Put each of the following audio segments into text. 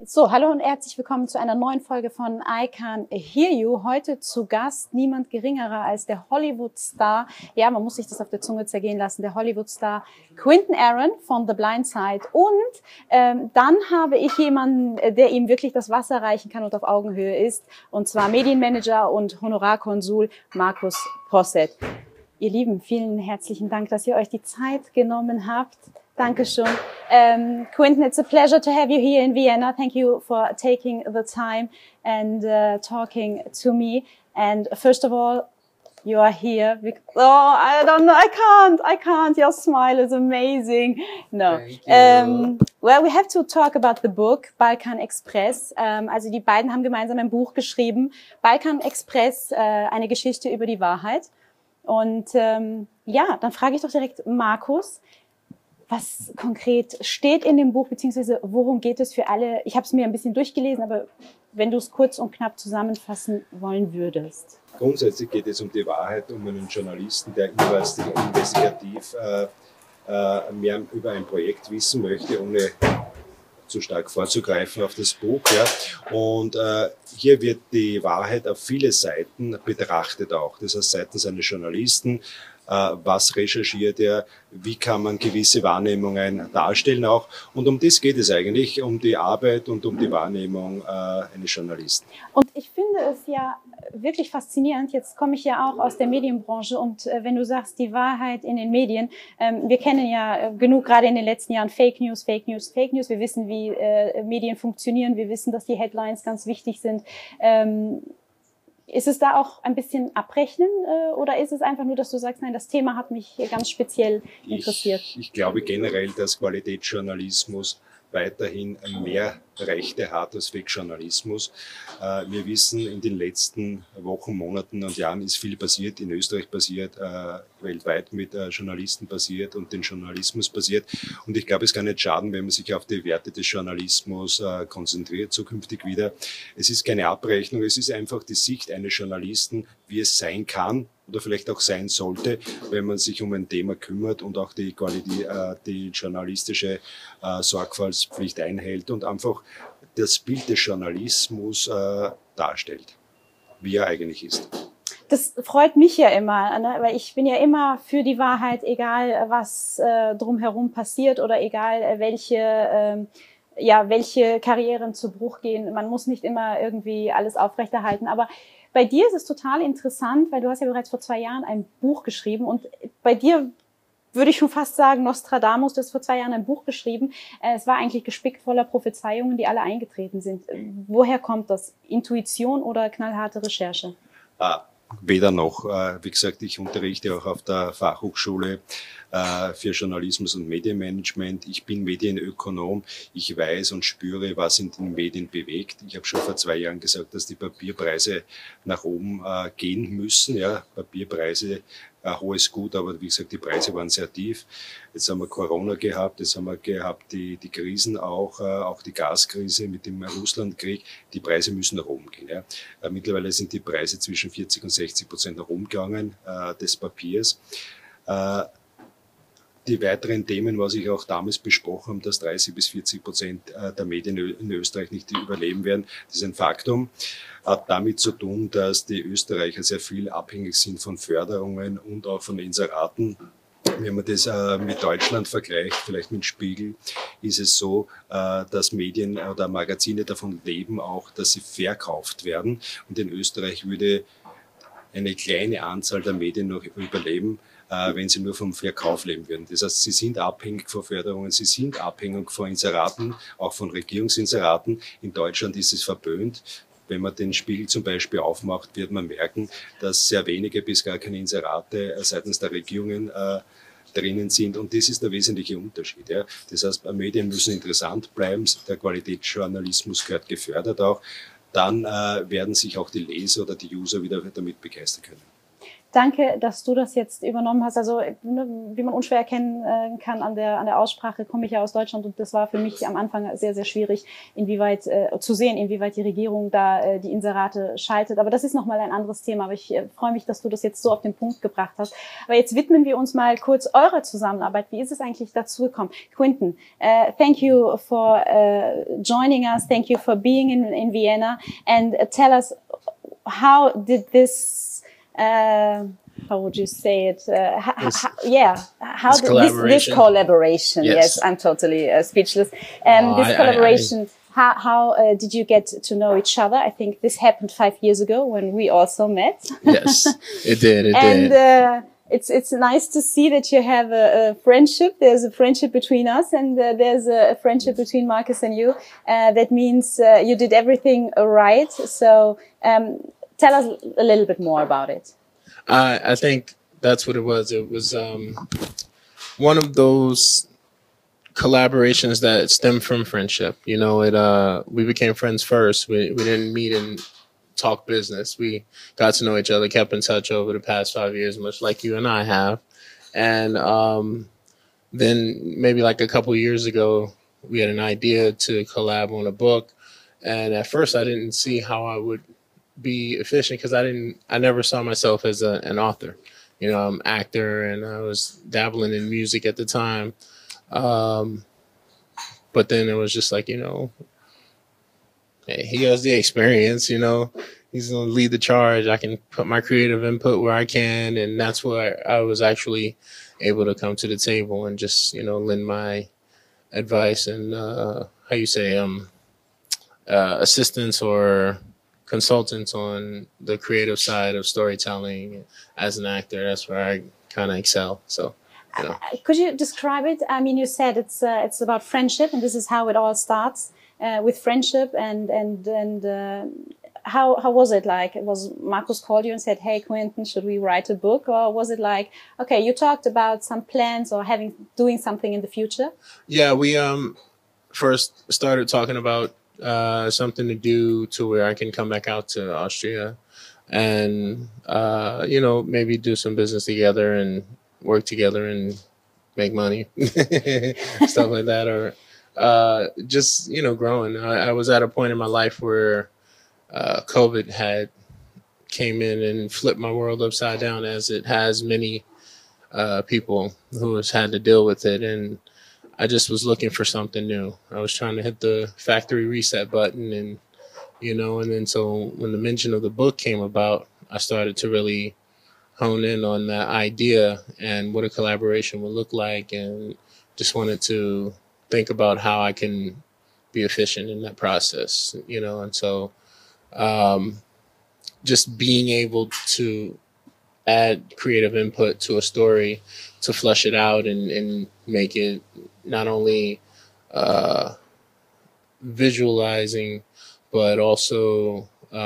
So, hallo und herzlich willkommen zu einer neuen Folge von I Can Hear You. Heute zu Gast niemand geringerer als der Hollywood-Star, ja, man muss sich das auf der Zunge zergehen lassen, der Hollywood-Star Quentin Aaron von The Blind Side. Und dann habe ich jemanden, der ihm wirklich das Wasser reichen kann und auf Augenhöhe ist, und zwar Medienmanager und Honorarkonsul Markus Posset. Ihr Lieben, vielen herzlichen Dank, dass ihr euch die Zeit genommen habt. Dankeschön. Quentin, it's a pleasure to have you here in Vienna. Thank you for taking the time and talking to me. And first of all, you are here. I don't know. I can't. Your smile is amazing. No. Well, we have to talk about the book, Balkan Express. Also die beiden haben gemeinsam ein Buch geschrieben. Balkan Express, eine Geschichte über die Wahrheit. Und ja, dann frage ich doch direkt Markus. Was konkret steht in dem Buch, beziehungsweise worum geht es für alle? Ich habe es mir ein bisschen durchgelesen, aber wenn du es kurz und knapp zusammenfassen wollen würdest. Grundsätzlich geht es um die Wahrheit, um einen Journalisten, der investigativ mehr über ein Projekt wissen möchte, ohne zu stark vorzugreifen auf das Buch. Ja. Und hier wird die Wahrheit auf viele Seiten betrachtet auch. Das heißt, seitens eines Journalisten, was recherchiert er, wie kann man gewisse Wahrnehmungen darstellen auch. Und um das geht es eigentlich, um die Arbeit und um die Wahrnehmung eines Journalisten. Und ich finde es ja wirklich faszinierend. Jetzt komme ich ja auch aus der Medienbranche und wenn du sagst, die Wahrheit in den Medien, wir kennen ja genug gerade in den letzten Jahren Fake News, Fake News, Fake News. Wir wissen, wie Medien funktionieren. Wir wissen, dass die Headlines ganz wichtig sind. Ist es da auch ein bisschen abrechnen oder ist es einfach nur, dass du sagst, nein, das Thema hat mich ganz speziell interessiert? Ich glaube generell, dass Qualitätsjournalismus weiterhin mehr Rechte hat als Fake-Journalismus. Wir wissen, in den letzten Wochen, Monaten und Jahren ist viel passiert, in Österreich passiert, weltweit mit Journalisten passiert und den Journalismus passiert. Und ich glaube, es kann nicht schaden, wenn man sich auf die Werte des Journalismus konzentriert, zukünftig wieder. Es ist keine Abrechnung, es ist einfach die Sicht eines Journalisten, wie es sein kann oder vielleicht auch sein sollte, wenn man sich um ein Thema kümmert und auch die journalistische Sorgfaltspflicht einhält und einfach das Bild des Journalismus darstellt, wie er eigentlich ist. Das freut mich ja immer, ne? Weil ich bin ja immer für die Wahrheit, egal was drumherum passiert oder egal welche Karrieren zu Bruch gehen. Man muss nicht immer irgendwie alles aufrechterhalten, aber bei dir ist es total interessant, weil du hast ja bereits vor 2 Jahren ein Buch geschrieben und bei dir würde ich schon fast sagen, Nostradamus, du hast vor 2 Jahren ein Buch geschrieben. Es war eigentlich gespickt voller Prophezeiungen, die alle eingetreten sind. Woher kommt das? Intuition oder knallharte Recherche? Weder noch. Wie gesagt, ich unterrichte auch auf der Fachhochschule für Journalismus und Medienmanagement. Ich bin Medienökonom. Ich weiß und spüre, was in den Medien bewegt. Ich habe schon vor 2 Jahren gesagt, dass die Papierpreise nach oben gehen müssen. Ja, Papierpreise, hohes Gut, aber wie gesagt, die Preise waren sehr tief. Jetzt haben wir Corona gehabt, jetzt haben wir gehabt die Krisen auch die Gaskrise mit dem Russlandkrieg. Die Preise müssen nach oben gehen. Ja. Mittlerweile sind die Preise zwischen 40% und 60% nach oben gegangen des Papiers. Die weiteren Themen, was ich auch damals besprochen habe, dass 30-40% der Medien in Österreich nicht überleben werden, das ist ein Faktum. Hat damit zu tun, dass die Österreicher sehr viel abhängig sind von Förderungen und auch von Inseraten. Wenn man das mit Deutschland vergleicht, vielleicht mit Spiegel, ist es so, dass Medien oder Magazine davon leben auch, dass sie verkauft werden. Und in Österreich würde eine kleine Anzahl der Medien noch überleben, wenn sie nur vom Verkauf leben würden. Das heißt, sie sind abhängig von Förderungen, sie sind abhängig von Inseraten, auch von Regierungsinseraten. In Deutschland ist es verböhnt. Wenn man den Spiegel zum Beispiel aufmacht, wird man merken, dass sehr wenige bis gar keine Inserate seitens der Regierungen drinnen sind. Und das ist der wesentliche Unterschied. Ja. Das heißt, Medien müssen interessant bleiben, der Qualitätsjournalismus gehört gefördert auch. Dann werden sich auch die Leser oder die User wieder damit begeistern können. Danke, dass du das jetzt übernommen hast. Also, wie man unschwer erkennen kann an der Aussprache, komme ich ja aus Deutschland und das war für mich am Anfang sehr, sehr schwierig, inwieweit zu sehen, inwieweit die Regierung da die Inserate schaltet. Aber das ist nochmal ein anderes Thema. Aber ich freue mich, dass du das jetzt so auf den Punkt gebracht hast. Aber jetzt widmen wir uns mal kurz eurer Zusammenarbeit. Wie ist es eigentlich dazu gekommen? Quentin, thank you for joining us. Thank you for being in Vienna. And tell us, how did this how would you say it? How did this collaboration? Yes, I'm totally speechless. This collaboration. How did you get to know each other? I think this happened 5 years ago when we also met. Yes, it did. It did. And it's nice to see that you have a friendship. There's a friendship between us, and there's a friendship between Marcus and you. That means you did everything right. So. Tell us a little bit more about it. I think that's what it was. It was one of those collaborations that stemmed from friendship. You know, we became friends first. We didn't meet and talk business. We got to know each other, kept in touch over the past 5 years, much like you and I have. And then maybe like a couple of years ago, we had an idea to collab on a book. And at first, I didn't see how I would be efficient because I never saw myself as an author. You know, I'm an actor and I was dabbling in music at the time. But then it was just like, you know, hey, he has the experience, you know, he's going to lead the charge. I can put my creative input where I can. And that's where I was actually able to come to the table and just, you know, lend my advice and, assistance or consultants on the creative side of storytelling. As an actor, that's where I kind of excel. So, you know. Could you describe it? I mean, you said it's about friendship, and this is how it all starts with friendship. And how was it like? Was Marcus called you and said, "Hey, Quentin, should we write a book?" Or was it like, okay, you talked about some plans or doing something in the future? Yeah, we first started talking about something to do to where I can come back out to Austria and, you know, maybe do some business together and work together and make money, stuff like that. Or just, you know, growing. I was at a point in my life where COVID came in and flipped my world upside down, as it has many people who has had to deal with it. And I just was looking for something new. I was trying to hit the factory reset button and, you know, and then so when the mention of the book came about, I started to really hone in on that idea and what a collaboration would look like, and just wanted to think about how I can be efficient in that process, you know. And so just being able to add creative input to a story to flesh it out and make it not only visualizing, but also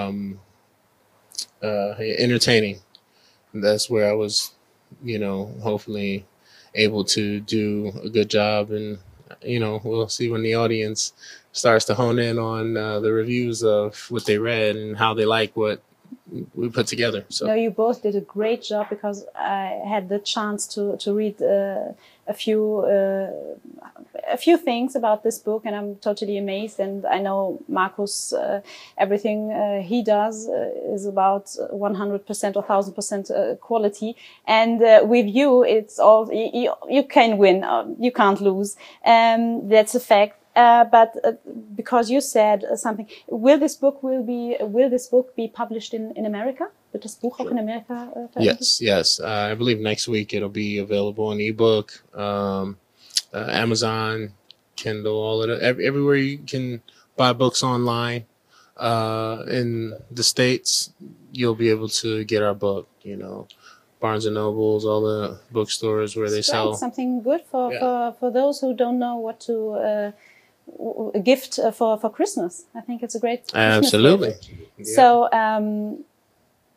entertaining. That's where I was, you know, hopefully able to do a good job. And, you know, we'll see when the audience starts to hone in on the reviews of what they read and how they like what we put together. So no, you both did a great job, because I had the chance to read a few things about this book, and I'm totally amazed. And I know Marcus, everything he does is about 100% or 1000% quality. And with you, it's all you can win, you can't lose. That's a fact. But because you said something, will this book be published in America? Wird das Buch auch in Amerika veröffentlicht? Yes. I believe next week it'll be available in ebook, Amazon, Kindle, all of it. Everywhere you can buy books online. In the States, you'll be able to get our book, you know. Barnes and Nobles, all the bookstores where they sell. Something good for those who don't know what to a gift for Christmas. I think it's a great Christmas Absolutely. gift. Yeah. So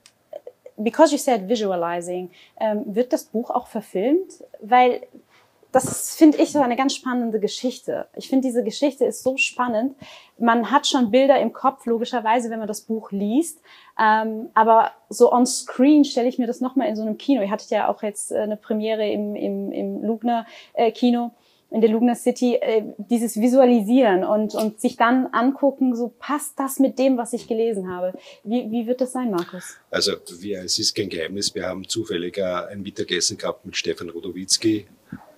because you said visualizing, wird das Buch auch verfilmt? Weil das finde ich so eine ganz spannende Geschichte. Ich finde, diese Geschichte ist so spannend. Man hat schon Bilder im Kopf, logischerweise, wenn man das Buch liest. Aber so on screen stelle ich mir das nochmal in so einem Kino. Ihr hattet ja auch jetzt eine Premiere im Lugner Kino, in der Lugner City, dieses Visualisieren und sich dann angucken, so passt das mit dem, was ich gelesen habe. Wie wird das sein, Markus? Also es ist kein Geheimnis, wir haben zufällig ein Mittagessen gehabt mit Stefan Rodowitzki,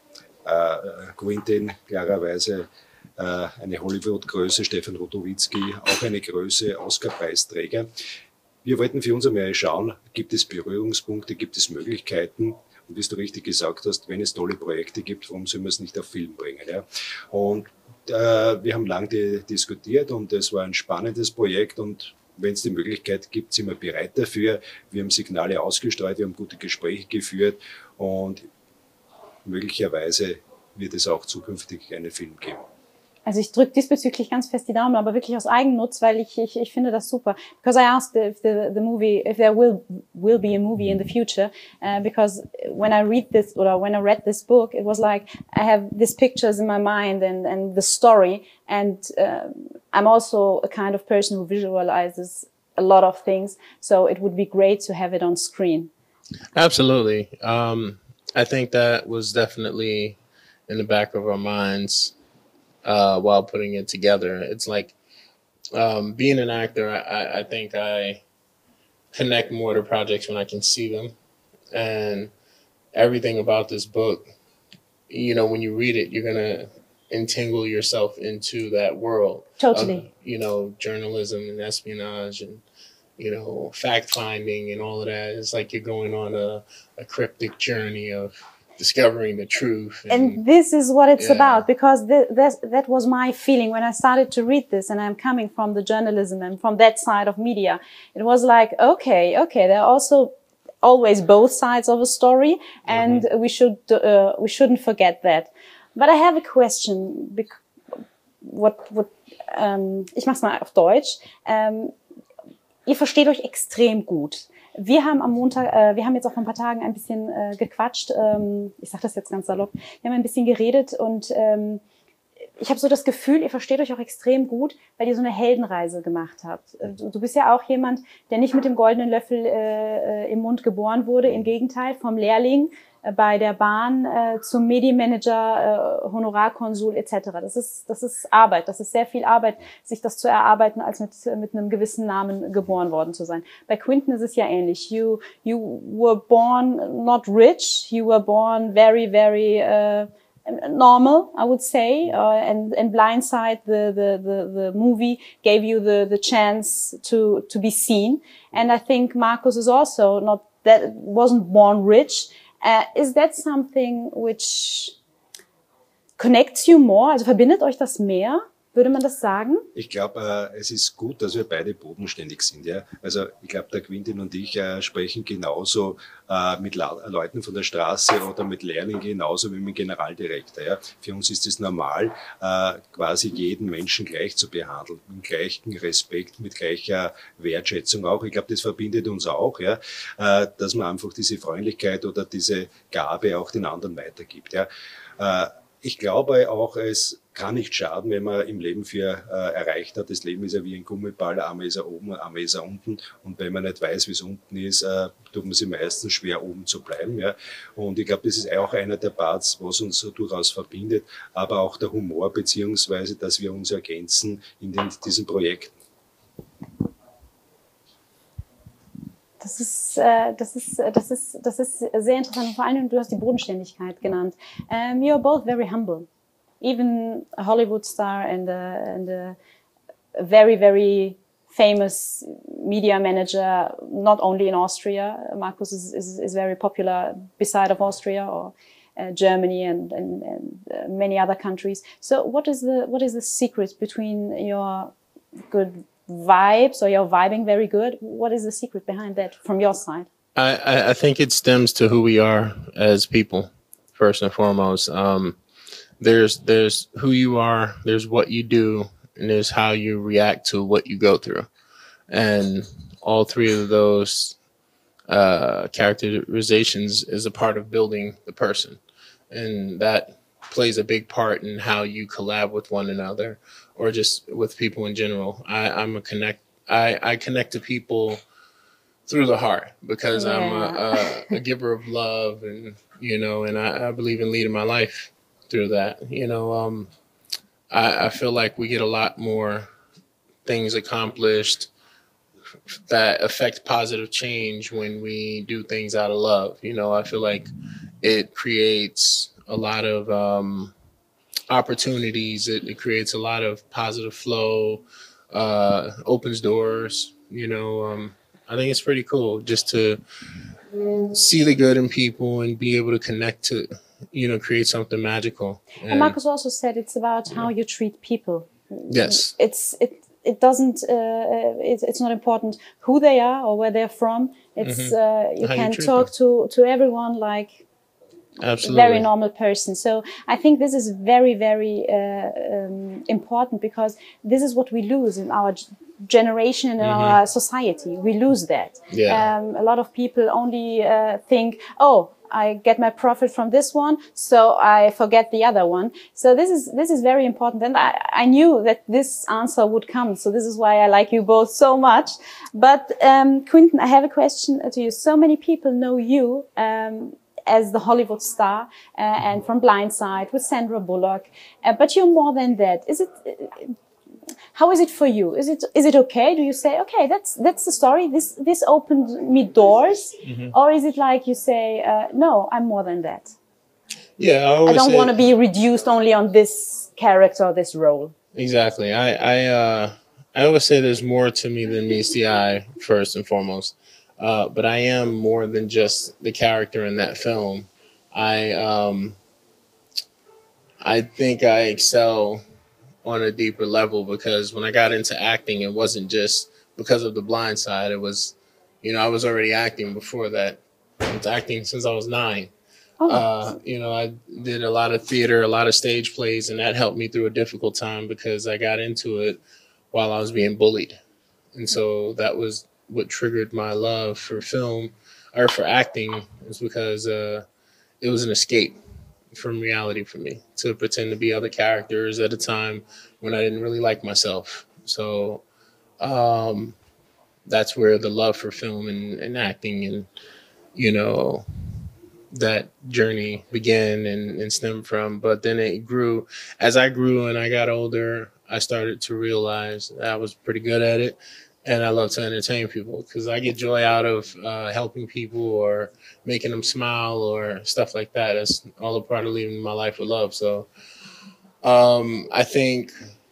Quentin, klarerweise eine Hollywood-Größe, Stefan Rodowitzki, auch eine Größe, Oscar-Preisträger. Wir wollten für uns einmal schauen, gibt es Berührungspunkte, gibt es Möglichkeiten? Und wie du richtig gesagt hast, wenn es tolle Projekte gibt, warum soll man es nicht auf Film bringen? Ja? Und wir haben lange diskutiert und es war ein spannendes Projekt und wenn es die Möglichkeit gibt, sind wir bereit dafür. Wir haben Signale ausgestreut, wir haben gute Gespräche geführt und möglicherweise wird es auch zukünftig einen Film geben. Also ich drücke diesbezüglich ganz fest die Daumen, aber wirklich aus Eigennutz, weil ich finde das super. Because I asked if the movie, if there will be a movie in the future, because when I read this or when I read this book, it was like I have these pictures in my mind and the story, and I'm also a kind of person who visualizes a lot of things, so it would be great to have it on screen. Absolutely. I think that was definitely in the back of our minds. While putting it together. It's like being an actor, I think I connect more to projects when I can see them. And everything about this book, you know, when you read it, you're going to entangle yourself into that world. Totally. You know, journalism and espionage and, you know, fact finding and all of that. It's like you're going on a cryptic journey of discovering the truth. And this is what it's about, because that was my feeling when I started to read this, and I'm coming from the journalism and from that side of media. It was like, okay, there are also always both sides of a story, and we shouldn't forget that. But I have a question. Ich mach's mal auf Deutsch. Ihr versteht euch extrem gut. Wir haben am Montag, wir haben jetzt auch vor ein paar Tagen ein bisschen gequatscht. Ich sage das jetzt ganz salopp. Wir haben ein bisschen geredet und ich habe so das Gefühl, ihr versteht euch auch extrem gut, weil ihr so eine Heldenreise gemacht habt. Du bist ja auch jemand, der nicht mit dem goldenen Löffel im Mund geboren wurde. Im Gegenteil, vom Lehrling bei der Bahn zum Medienmanager, Honorarkonsul etc. Das ist Arbeit. Das ist sehr viel Arbeit, sich das zu erarbeiten, als mit einem gewissen Namen geboren worden zu sein. Bei Quentin ist es ja ähnlich. You were born not rich. You were born very, very normal, I would say. And Blindside, the movie, gave you the chance to be seen. And I think Markus is also wasn't born rich. Is that something which connects you more? Also verbindet euch das mehr? Würde man das sagen? Ich glaube, es ist gut, dass wir beide bodenständig sind. Ja? Also ich glaube, der Quentin und ich sprechen genauso mit Leuten von der Straße oder mit Lehrlingen genauso wie mit dem Generaldirektor. Ja? Für uns ist es normal, quasi jeden Menschen gleich zu behandeln, mit gleichem Respekt, mit gleicher Wertschätzung auch. Ich glaube, das verbindet uns auch, ja? Dass man einfach diese Freundlichkeit oder diese Gabe auch den anderen weitergibt. Ja? Ich glaube auch, es kann nicht schaden, wenn man im Leben viel erreicht hat. Das Leben ist ja wie ein Gummiball, einmal ist er oben, einmal ist er unten. Und wenn man nicht weiß, wie es unten ist, tut man sich meistens schwer, oben zu bleiben. Ja. Und ich glaube, das ist auch einer der Parts, was uns so durchaus verbindet, aber auch der Humor, beziehungsweise, dass wir uns ergänzen in diesen Projekten. Das ist sehr interessant. Vor allem, du hast die Bodenständigkeit genannt. You are both very humble. Even a Hollywood star and a very, very famous media manager, not only in Austria. Markus is very popular beside of Austria or Germany and many other countries. So what is the secret between your good vibes, or you're vibing very good? What is the secret behind that from your side? I think it stems to who we are as people, first and foremost. There's who you are, there's what you do, and there's how you react to what you go through. And all three of those characterizations is a part of building the person. And that plays a big part in how you collab with one another or just with people in general. I connect to people through the heart because I'm a giver of love, and and I believe in leading my life through that. I feel like we get a lot more things accomplished that affect positive change when we do things out of love. I feel like it creates a lot of opportunities. It creates a lot of positive flow, opens doors. I think it's pretty cool just to see the good in people and be able to connect to, create something magical. And Marcus also said it's about how you treat people. Yes. It doesn't. It's not important who they are or where they're from. It's you How can you treat talk to everyone like Absolutely. very normal person. So I think this is very, very important, because this is what we lose in our generation and in our society. We lose that. Yeah. A lot of people only think, oh, I get my profit from this one, so I forget the other one. So this is very important, and I knew that this answer would come. So this is why I like you both so much. But Quentin, I have a question to you. So many people know you as the Hollywood star and from Blindside with Sandra Bullock, but you're more than that. How is it for you? Is it okay? Do you say, okay, that's the story. This opened me doors, or is it like you say, no, I'm more than that? Yeah, I don't want to be reduced only on this character or this role. Exactly. I always say there's more to me than meets the eye, first and foremost. But I am more than just the character in that film. I think I excel on a deeper level, because when I got into acting, it wasn't just because of The Blind Side. It was, I was already acting before that. I was acting since I was 9. Oh. I did a lot of theater, a lot of stage plays, and that helped me through a difficult time because I got into it while I was being bullied. And so that was what triggered my love for film, or for acting, is because it was an escape from reality for me, to pretend to be other characters at a time when I didn't really like myself. So that's where the love for film and acting and, that journey began and stemmed from. But then it grew. As I grew and I got older, I started to realize I was pretty good at it. And I love to entertain people, because I get joy out of helping people or making them smile or stuff like that. That's all a part of living my life with love. So I think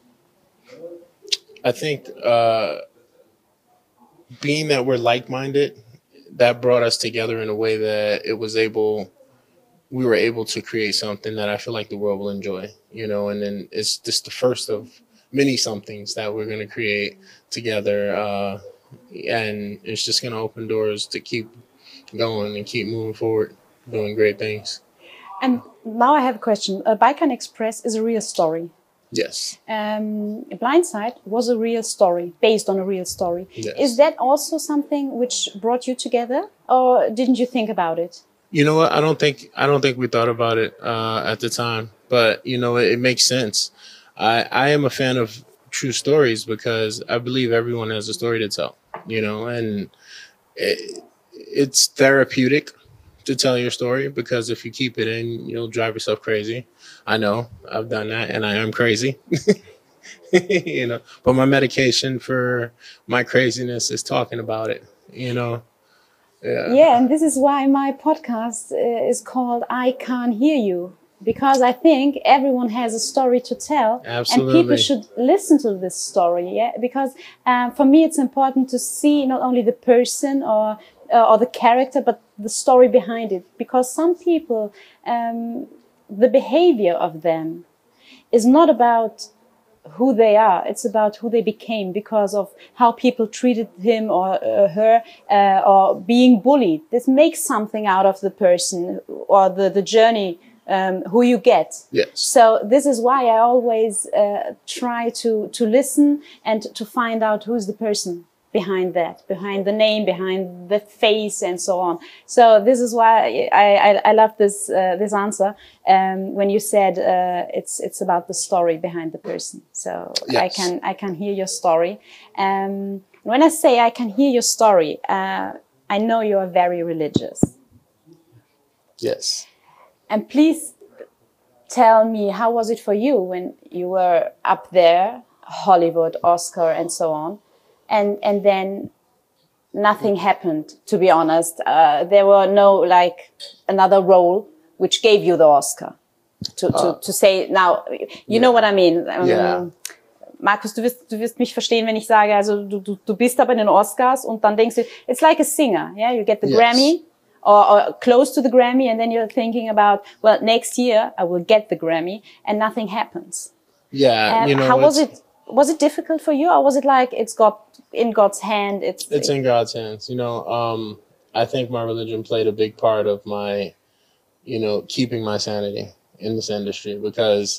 being that we're like-minded, that brought us together in a way that we were able to create something that I feel like the world will enjoy, and then it's just the first of many somethings that we're going to create together. And it's just going to open doors to keep going and keep moving forward, doing great things. And now I have a question. Balkan Express is a real story. Yes. Blindside was a real story, based on a real story. Yes. Is that also something which brought you together, or didn't you think about it? You know what? I don't think we thought about it at the time, but it makes sense. I am a fan of true stories because I believe everyone has a story to tell, and it's therapeutic to tell your story, because if you keep it in, you'll drive yourself crazy. I know I've done that, and I am crazy, but my medication for my craziness is talking about it, Yeah. Yeah, and this is why my podcast is called I Can't Hear You, because I think everyone has a story to tell. Absolutely. And people should listen to this story. Yeah, because for me it's important to see not only the person or the character, but the story behind it. Because some people, the behavior of them is not about who they are. It's about who they became because of how people treated him or her, or being bullied. This makes something out of the person or the journey, who you get. Yes. So this is why I always try to listen and to find out who's the person behind that, behind the name, behind the face, and so on. So this is why I love this this answer when you said it's about the story behind the person. So Yes. I can hear your story. When I say I can hear your story, I know you are very religious. Yes. And please tell me, how was it for you when you were up there, Hollywood, Oscar, and so on, and then nothing happened, to be honest. There were no, like, another role which gave you the Oscar. To say, now, you know what I mean. Yeah. Markus, du wirst mich verstehen, wenn ich sage, also du bist da bei den Oscars und dann denkst du, it's like a singer, yeah? You get the Yes. Grammy or close to the Grammy, and then you're thinking about, well, next year I will get the Grammy, and nothing happens. Yeah, you know, how was it? Was it difficult for you, or was it like it's got in God's hand? It's in God's hands. You know, I think my religion played a big part of my, you know, keeping my sanity in this industry, because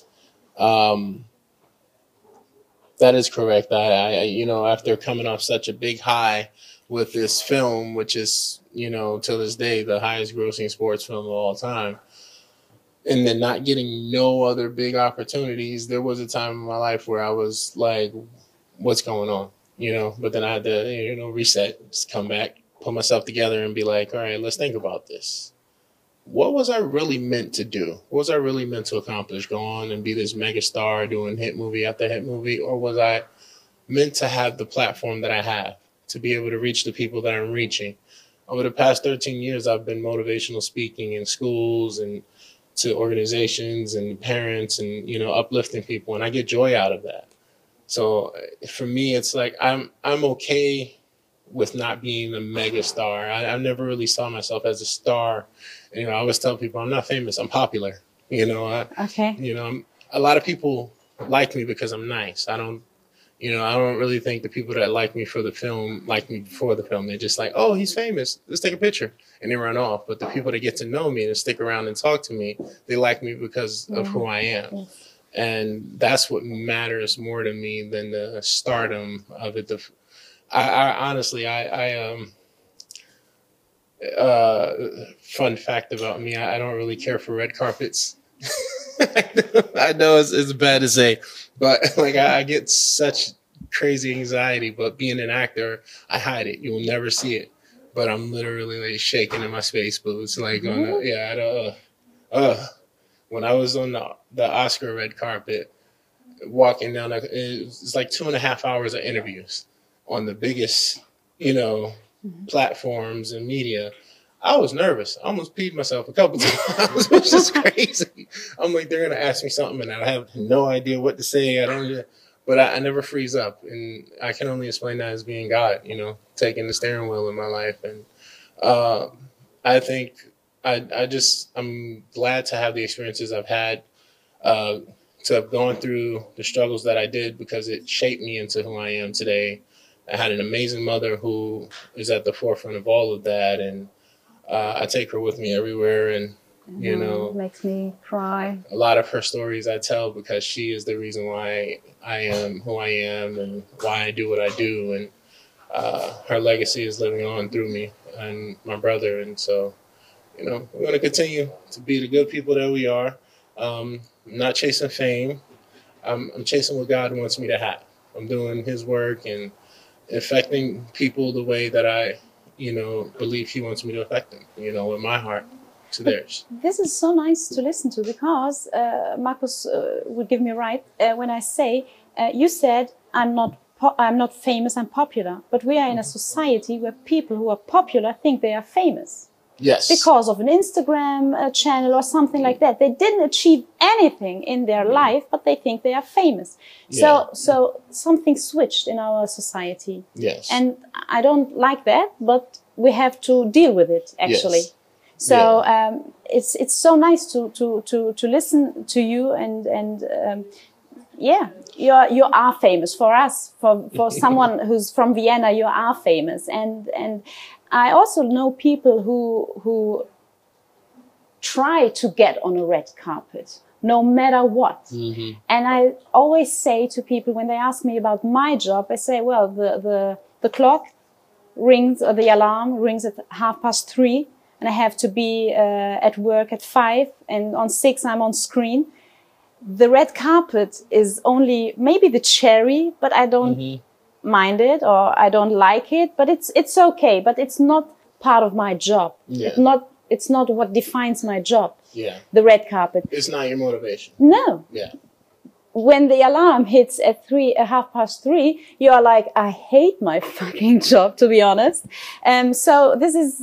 that is correct. I you know, after coming off such a big high with this film, which is, you know, to this day the highest grossing sports film of all time, and then not getting no other big opportunities, there was a time in my life where I was like, what's going on? You know, but then I had to, you know, reset, just come back, put myself together and be like, all right, let's think about this. What was I really meant to do? What was I really meant to accomplish? Go on and be this mega star doing hit movie after hit movie? Or was I meant to have the platform that I have to be able to reach the people that I'm reaching? Over the past 13 years, I've been motivational speaking in schools and to organizations and parents and, you know, uplifting people. And I get joy out of that. So for me, it's like I'm okay with not being a mega star. I never really saw myself as a star. You know, I always tell people I'm not famous, I'm popular. You know, okay. You know, a lot of people like me because I'm nice. I don't really think the people that like me for the film like me before the film. They're just like, oh, he's famous, let's take a picture, and they run off. But the people that get to know me and stick around and talk to me, they like me because of who I am. Yes. And that's what matters more to me than the stardom of it. I honestly, fun fact about me, I don't really care for red carpets. I know it's bad to say, but like I get such crazy anxiety, but being an actor, I hide it. You will never see it, but I'm literally like shaking in my space boots. Like on when I was on the Oscar red carpet, walking down, it's like 2.5 hours of interviews on the biggest, you know, platforms and media. I was nervous. I almost peed myself a couple times. It was just crazy. I'm like, they're going to ask me something and I have no idea what to say. But I never freeze up. And I can only explain that as being God, you know, taking the steering wheel in my life. And I think I'm glad to have the experiences I've had, to have gone through the struggles that I did, because it shaped me into who I am today. I had an amazing mother who is at the forefront of all of that. And I take her with me everywhere, and you know, it makes me cry. A lot of her stories I tell because she is the reason why I am who I am and why I do what I do, and her legacy is living on through me and my brother. And so, you know, we're going to continue to be the good people that we are. I'm not chasing fame. I'm chasing what God wants me to have. I'm doing His work and affecting people the way that I, you know, believe He wants me to affect them, you know, with my heart to theirs. This is so nice to listen to, because Markus would give me right when I say, you said, I'm not famous, I'm popular. But we are in a society where people who are popular think they are famous. Yes. Because of an Instagram channel or something like that. They didn't achieve anything in their life, but they think they are famous. Yeah. So something switched in our society. Yes. And I don't like that, but we have to deal with it, actually. Yes. So it's so nice to listen to you, and you are famous for us, for someone who's from Vienna. You are famous, and I also know people who try to get on a red carpet, no matter what. Mm-hmm. And I always say to people when they ask me about my job, I say, well, the the clock rings or the alarm rings at 3:30 and I have to be at work at 5 and on 6 I'm on screen. The red carpet is only maybe the cherry, but I don't mind it or I don't like it, but it's okay, but it's not part of my job. Yeah. It's not what defines my job. Yeah. The red carpet. It's not your motivation. No. Yeah. When the alarm hits at 3:30, you are like, I hate my fucking job, to be honest. So this is,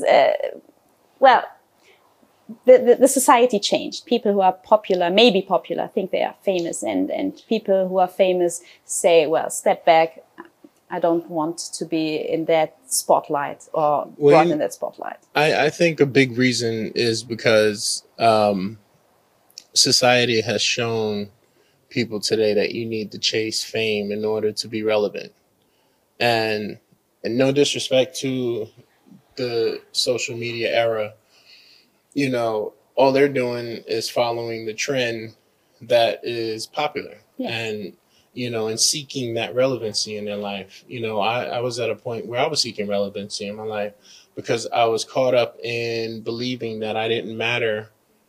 the society changed. People who are popular, maybe popular, think they are famous. And people who are famous say, well, step back. I don't want to be in that spotlight or brought in that spotlight. I think a big reason is because society has shown people today that you need to chase fame in order to be relevant. And no disrespect to the social media era, you know, all they're doing is following the trend that is popular. Yeah. And, you know, and seeking that relevancy in their life. You know, I was at a point where I was seeking relevancy in my life because I was caught up in believing that I didn't matter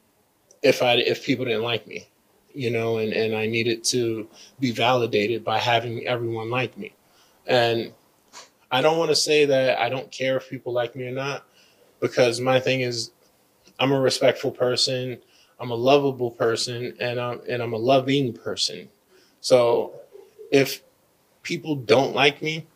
if people didn't like me, you know, and I needed to be validated by having everyone like me. And I don't want to say that I don't care if people like me or not, because my thing is I'm a respectful person, I'm a lovable person, and I'm a loving person. So if people don't like me,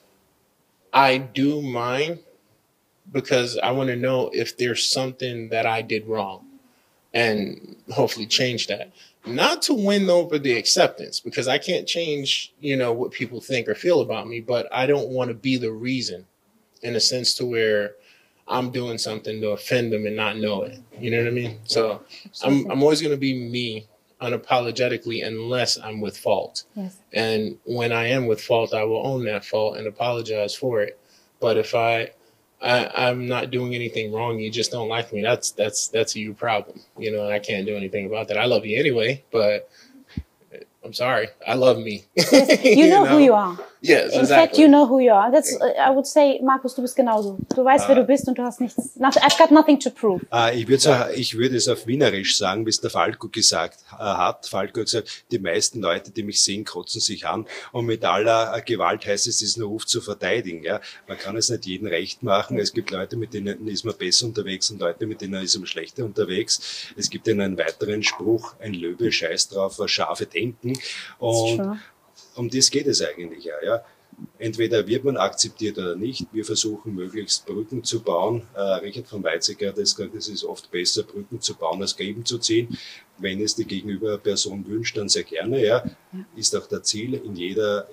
I do mind because I want to know if there's something that I did wrong and hopefully change that. Not to win over the acceptance, because I can't change, you know, what people think or feel about me, but I don't want to be the reason in a sense to where I'm doing something to offend them and not know it. You know what I mean? So I'm always going to be me unapologetically unless I'm with fault. Yes. And when I am with fault, I will own that fault and apologize for it. But if I'm not doing anything wrong, you just don't like me, that's a you problem, you know, and I can't do anything about that. I love you anyway, but I'm sorry, I love me. You know who you are. Yes, In exactly. fact, you know who you are. That's, I would say, Markus, du bist genauso. Du weißt, wer du bist und du hast nichts, I've got nothing to prove. Ich würde es auf Wienerisch sagen, wie es der Falco gesagt hat. Falco hat gesagt, die meisten Leute, die mich sehen, kotzen sich an. Und mit aller Gewalt heißt es, diesen Ruf zu verteidigen. Ja? Man kann es nicht jedem recht machen. Es gibt Leute, mit denen ist man besser unterwegs und Leute, mit denen ist man schlechter unterwegs. Es gibt einen weiteren Spruch, ein Löwe scheißt drauf, was Schafe denken. Und um das geht es eigentlich ja. Entweder wird man akzeptiert oder nicht. Wir versuchen möglichst Brücken zu bauen. Richard von Weizsäcker hat gesagt, es ist oft besser, Brücken zu bauen, als Gräben zu ziehen. Wenn es die Gegenüberperson wünscht, dann sehr gerne. Ja. Ist auch der Ziel in jeder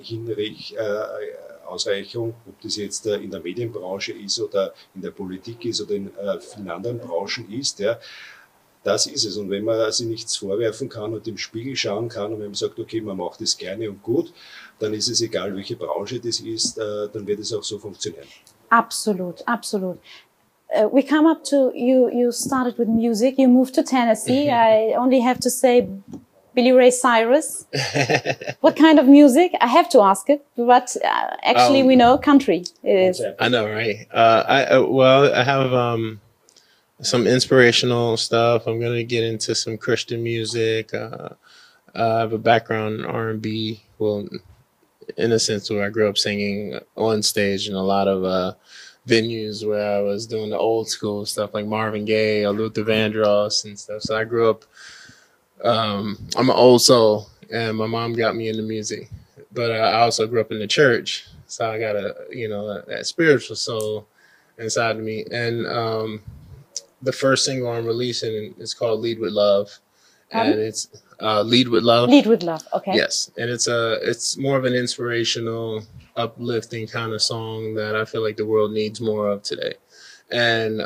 Ausreichung, ob das jetzt in der Medienbranche ist oder in der Politik ist oder in vielen anderen Branchen ist. Ja. Das ist es. Und wenn man sich nichts vorwerfen kann und im Spiegel schauen kann und wenn man sagt, okay, man macht das gerne und gut, dann ist es egal, welche Branche das ist, dann wird es auch so funktionieren. Absolut, absolut. We come up to, you started with music, you moved to Tennessee. I only have to say Billy Ray Cyrus. What kind of music? I have to ask it, but actually we know country is. I know, right? I have some inspirational stuff. I'm going to get into some Christian music. I have a background in R&B. Well, in a sense where I grew up singing on stage in a lot of venues where I was doing the old school stuff like Marvin Gaye or Luther Vandross and stuff. So I grew up, I'm an old soul, and my mom got me into music. But I also grew up in the church. So I got that spiritual soul inside of me. And the first single I'm releasing is called Lead With Love. And it's Lead With Love. Lead With Love, okay. Yes, and it's more of an inspirational, uplifting kind of song that I feel like the world needs more of today. And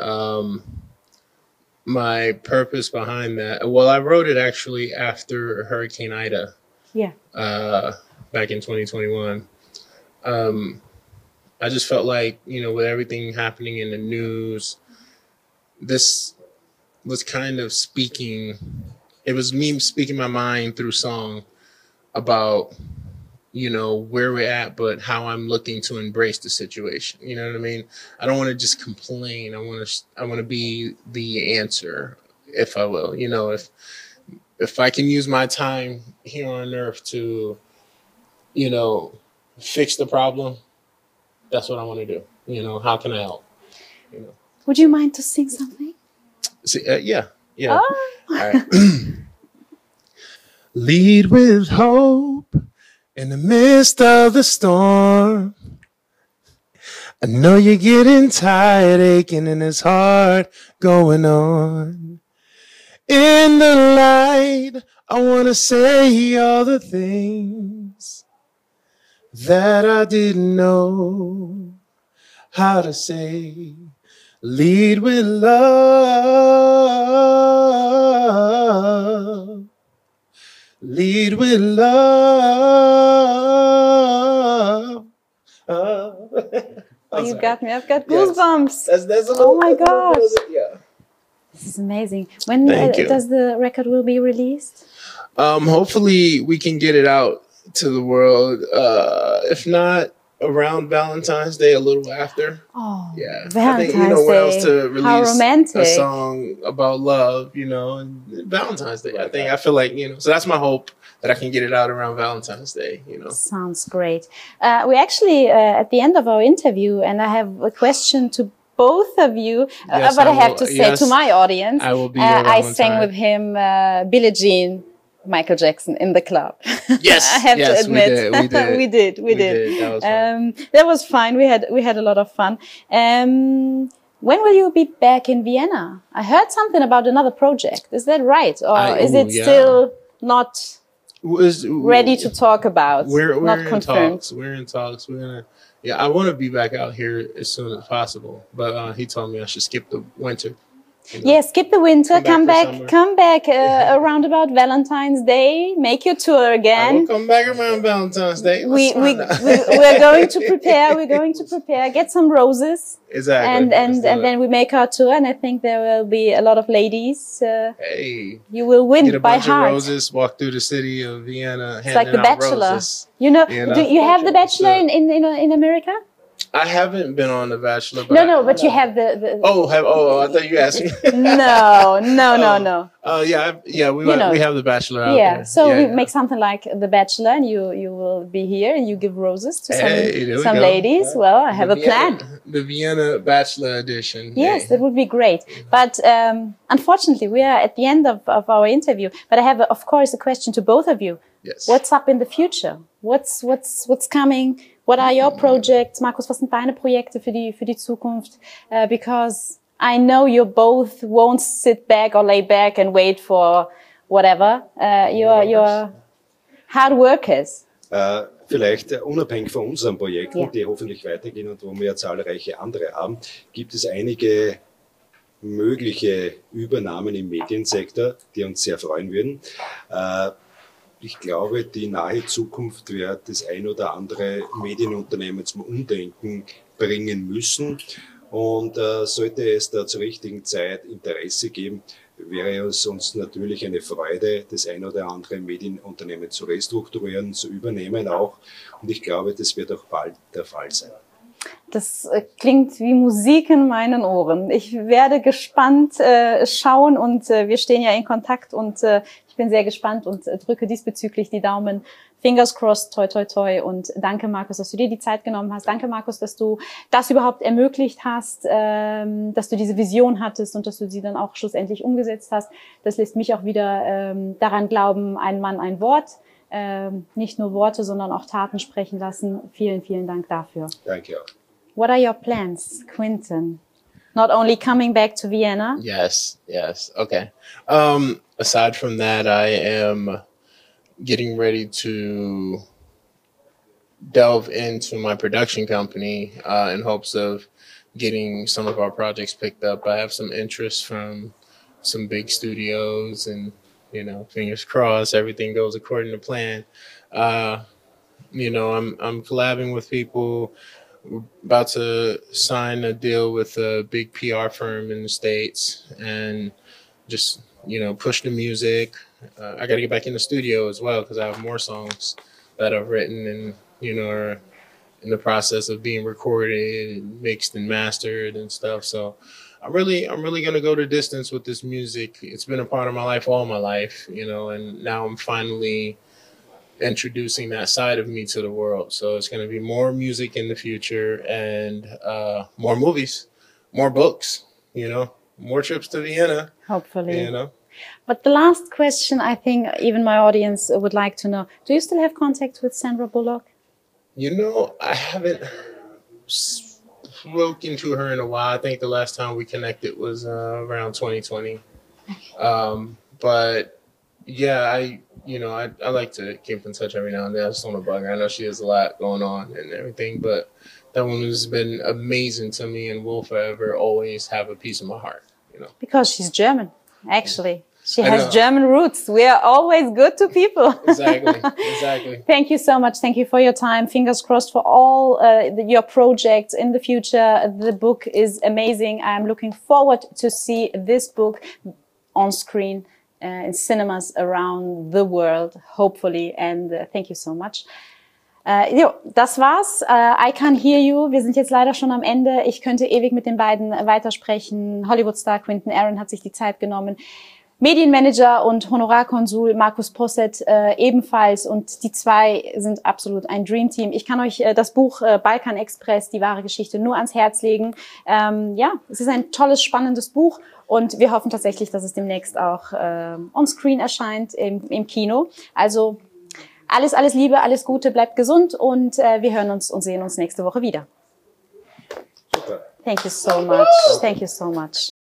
my purpose behind that, well, I wrote it actually after Hurricane Ida. Yeah. Back in 2021. I just felt like, with everything happening in the news, this was kind of speaking. It was me speaking my mind through song about you know, where we're at, but how I'm looking to embrace the situation. You know what I mean? I don't want to just complain. I want to be the answer, if I will. You know, if I can use my time here on earth to, you know, fix the problem, that's what I want to do. You know, how can I help? You know. Would you mind to sing something? See, yeah. Oh. All right. Lead with hope in the midst of the storm. I know you're getting tired, aching, and it's hard going on. In the light, I want to say all the things that I didn't know how to say. Lead with love. Lead with love. Oh, you got me. I've got goosebumps. That's a little, oh my gosh. Yeah. This is amazing. When does the record will be released? Hopefully we can get it out to the world. If not, around Valentine's Day, a little after. Oh, yeah. Valentine's I think, you know, Day. what else to release How romantic. a song about love, you know, and Valentine's Day. I feel like, you know, so that's my hope, that I can get it out around Valentine's Day, you know. Sounds great. We actually, at the end of our interview, and I have a question to both of you, Yes, but I have to say to my audience, I will be your I sang Valentine. with him Billie Jean, Michael Jackson in the club. Yes, I have to admit, we did. we did. That was fun. That was fine. We had a lot of fun. When will you be back in Vienna? I heard something about another project. Is that right, or is it still not ready to talk about? We're not in confirmed. talks. We're in talks. We're gonna. Yeah, I want to be back out here as soon as possible, but he told me I should skip the winter. You know? Yeah, skip the winter. Come back around about Valentine's Day. Make your tour again. I will come back around Valentine's Day. We're going to prepare. We're going to prepare. Get some roses. Exactly. And then we make our tour, and I think there will be a lot of ladies. Hey, you will win get a by bunch heart. of roses. Walk through the city of Vienna. It's like The Bachelor. Roses, you know, do you have The Bachelor in America? I haven't been on The Bachelor. But But you have the. I thought you asked me. No. We have The Bachelor out there. So we make something like The Bachelor, and you will be here, and you give roses to some ladies. Yeah. Well, I have a plan. The Vienna Bachelor edition. Yes, that would be great. But unfortunately, we are at the end of our interview. But I have, of course, a question to both of you. Yes. What's up in the future? What's coming? What are your projects? Markus, was sind deine Projekte für die Zukunft? Because I know you both won't sit back or lay back and wait for whatever. You're hard workers. Vielleicht unabhängig von unseren Projekten, die hoffentlich weitergehen und wo wir ja zahlreiche andere haben, gibt es einige mögliche Übernahmen im Mediensektor, die uns sehr freuen würden. Ich glaube, die nahe Zukunft wird das ein oder andere Medienunternehmen zum Umdenken bringen müssen. Und sollte es da zur richtigen Zeit Interesse geben, wäre es uns natürlich eine Freude, das ein oder andere Medienunternehmen zu restrukturieren, zu übernehmen auch. Und ich glaube, das wird auch bald der Fall sein. Das klingt wie Musik in meinen Ohren. Ich werde gespannt schauen und wir stehen ja in Kontakt und ich bin sehr gespannt und drücke diesbezüglich die Daumen. Fingers crossed, toi, toi, toi. Und danke, Markus, dass du dir die Zeit genommen hast. Danke, Markus, dass du das überhaupt ermöglicht hast, dass du diese Vision hattest und dass du sie dann auch schlussendlich umgesetzt hast. Das lässt mich auch wieder daran glauben, ein Mann, ein Wort. Nicht nur Worte, sondern auch Taten sprechen lassen. Vielen, vielen Dank dafür. Danke auch. What are your plans, Quinton? Not only coming back to Vienna? Yes. Okay. Aside from that, I am getting ready to delve into my production company in hopes of getting some of our projects picked up. I have some interest from some big studios and, you know, fingers crossed, everything goes according to plan. You know, I'm collabing with people. We're about to sign a deal with a big PR firm in the States and just, you know, push the music. I got to get back in the studio as well because I have more songs that I've written and, you know, are in the process of being recorded and mixed and mastered and stuff. So I'm really going to go the distance with this music. It's been a part of my life all my life, you know, and now I'm finally introducing that side of me to the world. So it's going to be more music in the future and more movies, more books, you know, more trips to Vienna. Hopefully. You know. But the last question, I think even my audience would like to know, do you still have contact with Sandra Bullock? You know, I haven't spoken to her in a while. I think the last time we connected was around 2020. But yeah, I like to keep in touch every now and then. I just want to bug her. I know she has a lot going on and everything, but that one has been amazing to me and will forever always have a piece of my heart, you know. Because she's German, actually. She has German roots. We are always good to people. Exactly. Thank you so much. Thank you for your time. Fingers crossed for all your projects in the future. The book is amazing. I'm looking forward to see this book on screen in cinemas around the world, hopefully. And thank you so much. Das war's. I Can Hear You. Wir sind jetzt leider schon am Ende. Ich könnte ewig mit den beiden weitersprechen. Hollywood-Star Quinten Aaron hat sich die Zeit genommen. Medienmanager und Honorarkonsul Markus Posset ebenfalls, und die zwei sind absolut ein Dreamteam. Ich kann euch das Buch Balkan Express, die wahre Geschichte, nur ans Herz legen. Ja, es ist ein tolles, spannendes Buch und wir hoffen tatsächlich, dass es demnächst auch on-screen erscheint im Kino. Also alles Liebe, alles Gute, bleibt gesund und wir hören uns und sehen uns nächste Woche wieder. Super. Thank you so much. Thank you so much.